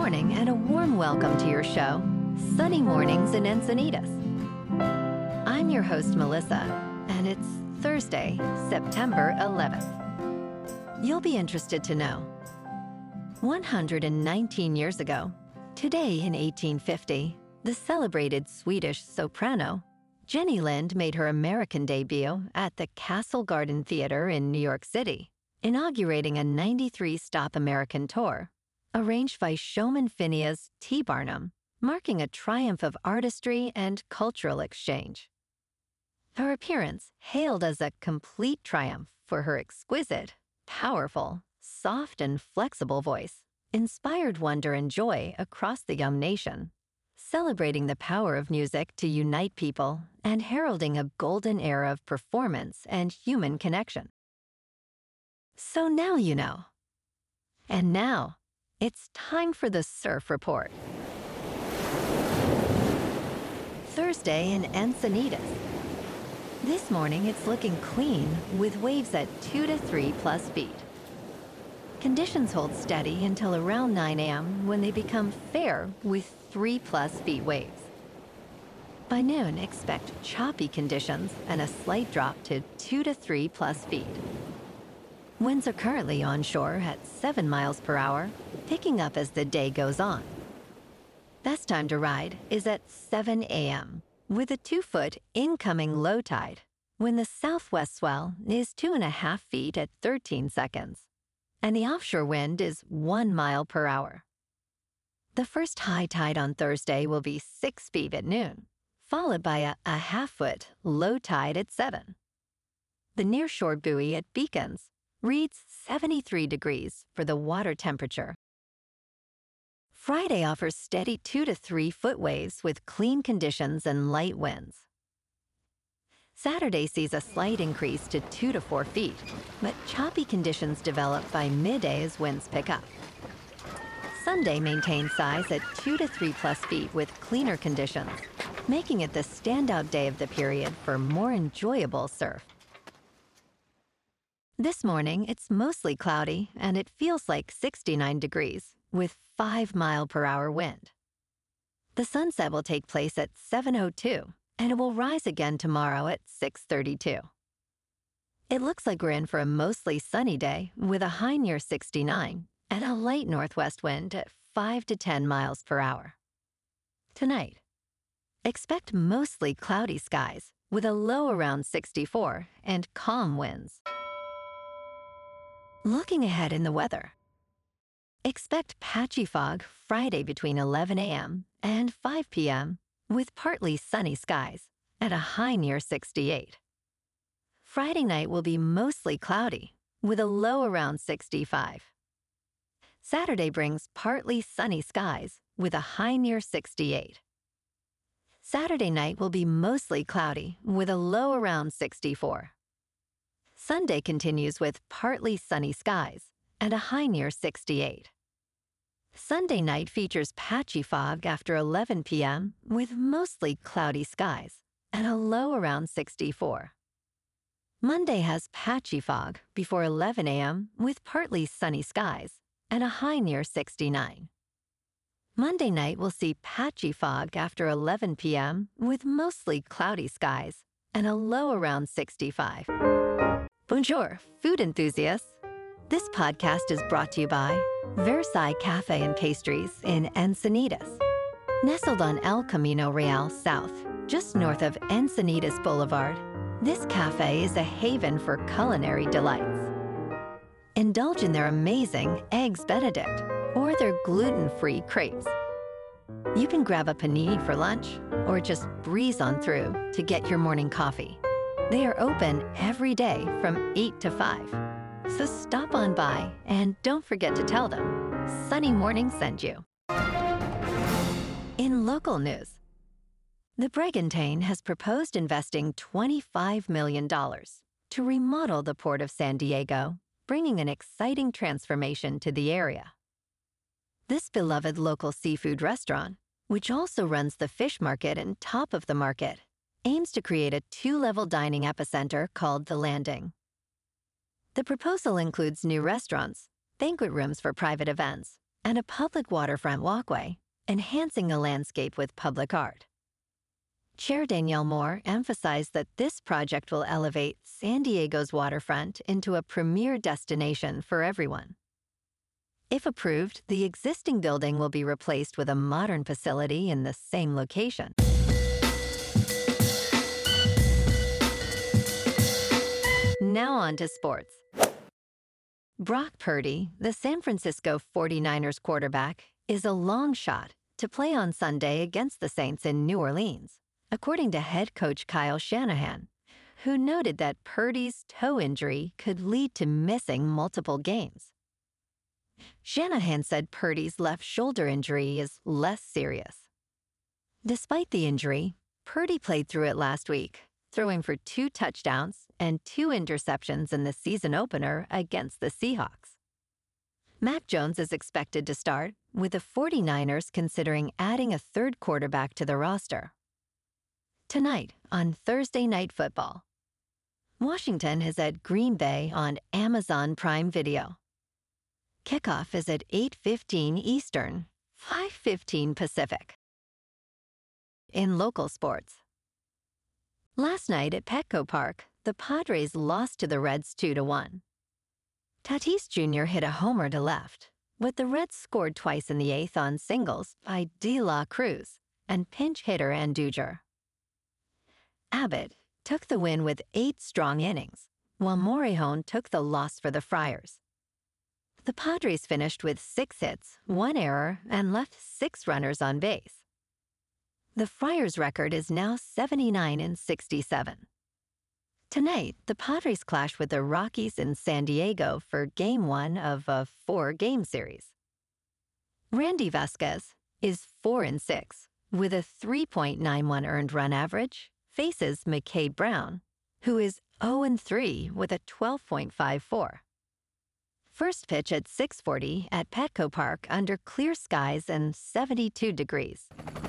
morning and a warm welcome to your show, Sunny Mornings in Encinitas. I'm your host, Melissa, and it's Thursday, September 11th. You'll be interested to know 119 years ago, today in 1850, the celebrated Swedish soprano Jenny Lind made her American debut at the Castle Garden Theater in New York City, inaugurating a 93-stop American tour, arranged by showman Phineas T. Barnum, marking a triumph of artistry and cultural exchange. Her appearance hailed as a complete triumph for her exquisite, powerful, soft and flexible voice, inspired wonder and joy across the young nation, celebrating the power of music to unite people and heralding a golden era of performance and human connection. So now you know. And now, it's time for the Surf Report. Thursday in Encinitas. This morning it's looking clean with waves at 2 to 3 plus feet. Conditions hold steady until around 9 a.m. when they become fair with 3 plus feet waves. By noon, expect choppy conditions and a slight drop to 2 to 3 plus feet. Winds are currently onshore at 7 miles per hour, picking up as the day goes on. Best time to ride is at 7 a.m. with a 2-foot incoming low tide, when the southwest swell is 2.5 feet at 13 seconds, and the offshore wind is 1 mile per hour. The first high tide on Thursday will be 6 feet at noon, followed by a half-foot low tide at 7. The nearshore buoy at Beacons reads 73 degrees for the water temperature. Friday offers steady 2 to 3 foot waves with clean conditions and light winds. Saturday sees a slight increase to 2 to 4 feet, but choppy conditions develop by midday as winds pick up. Sunday maintains size at 2 to 3 plus feet with cleaner conditions, making it the standout day of the period for more enjoyable surf. This morning, it's mostly cloudy and it feels like 69 degrees with 5 mile per hour wind. The sunset will take place at 7:02 and it will rise again tomorrow at 6:32. It looks like we're in for a mostly sunny day with a high near 69 and a light northwest wind at 5 to 10 miles per hour. Tonight, expect mostly cloudy skies with a low around 64 and calm winds. Looking ahead in the weather, expect patchy fog Friday between 11 a.m. and 5 p.m. with partly sunny skies at a high near 68. Friday night will be mostly cloudy with a low around 65. Saturday brings partly sunny skies with a high near 68. Saturday night will be mostly cloudy with a low around 64. Sunday continues with partly sunny skies and a high near 68. Sunday night features patchy fog after 11 p.m. with mostly cloudy skies and a low around 64. Monday has patchy fog before 11 a.m. with partly sunny skies and a high near 69. Monday night will see patchy fog after 11 p.m. with mostly cloudy skies and a low around 65. Bonjour, food enthusiasts. This podcast is brought to you by Versailles Cafe and Pastries in Encinitas. Nestled on El Camino Real South, just north of Encinitas Boulevard, this cafe is a haven for culinary delights. Indulge in their amazing Eggs Benedict or their gluten-free crepes. You can grab a panini for lunch or just breeze on through to get your morning coffee. They are open every day from 8 to 5. So stop on by and don't forget to tell them Sunny Morning sent you. In local news, the Brigantine has proposed investing $25 million to remodel the Port of San Diego, bringing an exciting transformation to the area. This beloved local seafood restaurant, which also runs the fish market and Top of the Market, aims to create a 2-level dining epicenter called The Landing. The proposal includes new restaurants, banquet rooms for private events, and a public waterfront walkway, enhancing the landscape with public art. Chair Danielle Moore emphasized that this project will elevate San Diego's waterfront into a premier destination for everyone. If approved, the existing building will be replaced with a modern facility in the same location. Now on to sports. Brock Purdy, the San Francisco 49ers quarterback, is a long shot to play on Sunday against the Saints in New Orleans, according to head coach Kyle Shanahan, who noted that Purdy's toe injury could lead to missing multiple games. Shanahan said Purdy's left shoulder injury is less serious. Despite the injury, Purdy played through it last week, throwing for 2 touchdowns and 2 interceptions in the season opener against the Seahawks. Mac Jones is expected to start, with the 49ers considering adding a third quarterback to the roster. Tonight on Thursday Night Football, Washington is at Green Bay on Amazon Prime Video. Kickoff is at 8:15 Eastern, 5:15 Pacific. In local sports, last night at Petco Park, the Padres lost to the Reds 2-1. Tatis Jr. hit a homer to left, but the Reds scored twice in the 8th on singles by De La Cruz and pinch hitter Andujar. Abbott took the win with 8 strong innings, while Morihone took the loss for the Friars. The Padres finished with 6 hits, 1 error, and left 6 runners on base. The Friars' record is now 79-67. Tonight, the Padres clash with the Rockies in San Diego for Game 1 of a 4-game series. Randy Vasquez is 4-6 with a 3.91 earned run average, faces McKay Brown, who is 0-3 with a 12.54. First pitch at 6:40 at Petco Park under clear skies and 72 degrees.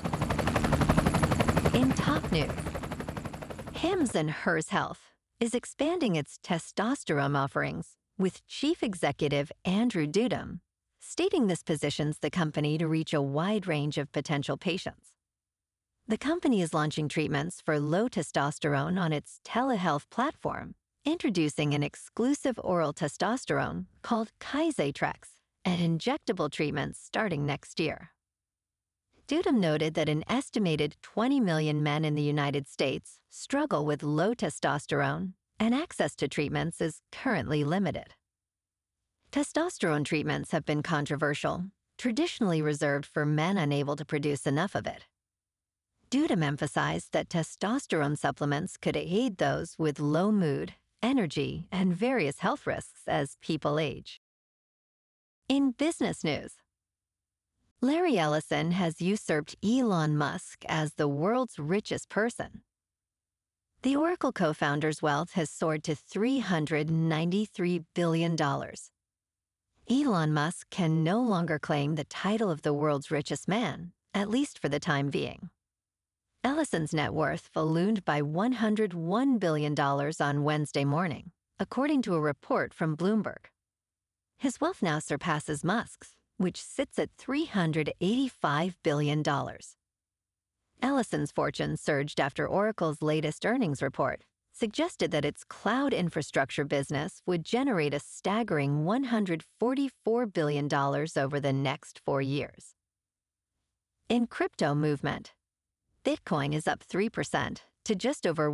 In top news, Hims & Hers Health is expanding its testosterone offerings, with Chief Executive Andrew Dudum stating this positions the company to reach a wide range of potential patients. The company is launching treatments for low testosterone on its telehealth platform, introducing an exclusive oral testosterone called Kaizetrex and injectable treatments starting next year. Dudum noted that an estimated 20 million men in the United States struggle with low testosterone, and access to treatments is currently limited. Testosterone treatments have been controversial, traditionally reserved for men unable to produce enough of it. Dudum emphasized that testosterone supplements could aid those with low mood, energy, and various health risks as people age. In business news, Larry Ellison has usurped Elon Musk as the world's richest person. The Oracle co-founder's wealth has soared to $393 billion. Elon Musk can no longer claim the title of the world's richest man, at least for the time being. Ellison's net worth ballooned by $101 billion on Wednesday morning, according to a report from Bloomberg. His wealth now surpasses Musk's, which sits at $385 billion. Ellison's fortune surged after Oracle's latest earnings report suggested that its cloud infrastructure business would generate a staggering $144 billion over the next 4 years. In crypto movement, Bitcoin is up 3% to just over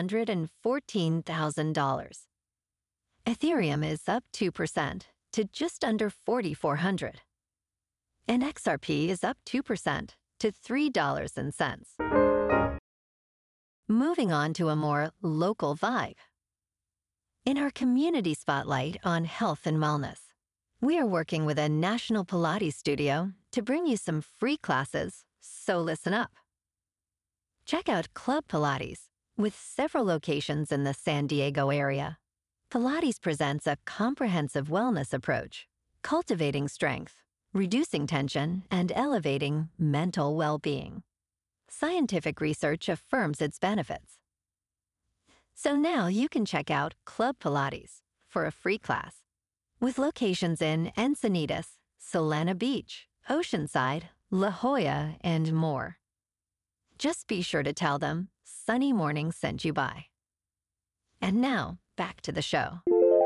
$114,000. Ethereum is up 2% to just under 4,400. And XRP is up 2% to $3.00. Moving on to a more local vibe. In our community spotlight on health and wellness, we are working with a national Pilates studio to bring you some free classes, so listen up. Check out Club Pilates, with several locations in the San Diego area. Pilates presents a comprehensive wellness approach, cultivating strength, reducing tension, and elevating mental well-being. Scientific research affirms its benefits. So now you can check out Club Pilates for a free class, with locations in Encinitas, Solana Beach, Oceanside, La Jolla, and more. Just be sure to tell them Sunny Morning sent you by. And now, back to the show.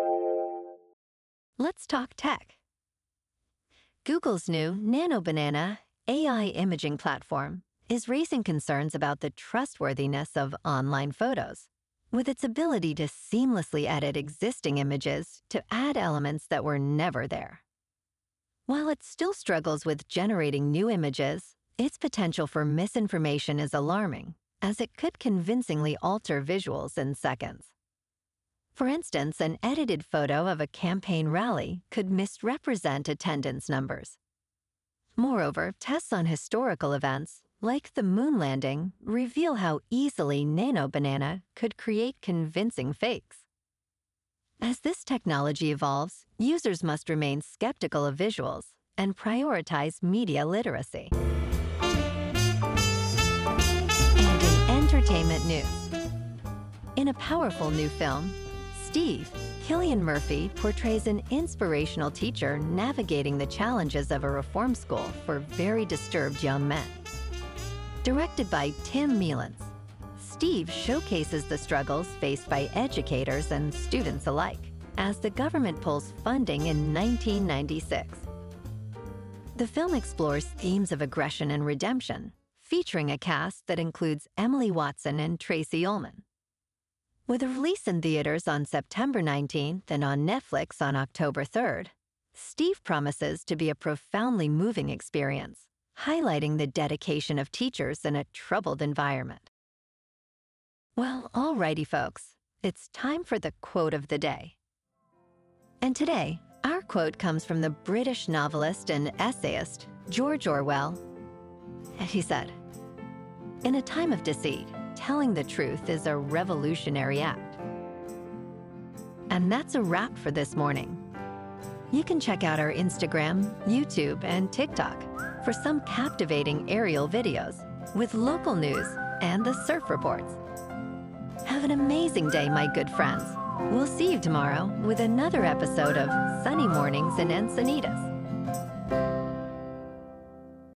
Let's talk tech. Google's new Nano Banana AI imaging platform is raising concerns about the trustworthiness of online photos, with its ability to seamlessly edit existing images to add elements that were never there. While it still struggles with generating new images, its potential for misinformation is alarming, as it could convincingly alter visuals in seconds. For instance, an edited photo of a campaign rally could misrepresent attendance numbers. Moreover, tests on historical events, like the moon landing, reveal how easily Nano Banana could create convincing fakes. As this technology evolves, users must remain skeptical of visuals and prioritize media literacy. And in entertainment news, in a powerful new film, Steve, Cillian Murphy portrays an inspirational teacher navigating the challenges of a reform school for very disturbed young men. Directed by Tim Mealance, Steve showcases the struggles faced by educators and students alike as the government pulls funding in 1996. The film explores themes of aggression and redemption, featuring a cast that includes Emily Watson and Tracy Ullman. With a release in theaters on September 19th and on Netflix on October 3rd, Steve promises to be a profoundly moving experience, highlighting the dedication of teachers in a troubled environment. Well, alrighty, folks, it's time for the quote of the day. And today, our quote comes from the British novelist and essayist George Orwell. And he said, "In a time of deceit, telling the truth is a revolutionary act." And that's a wrap for this morning. You can check out our Instagram, YouTube, and TikTok for some captivating aerial videos with local news and the surf reports. Have an amazing day, my good friends. We'll see you tomorrow with another episode of Sunny Mornings in Encinitas.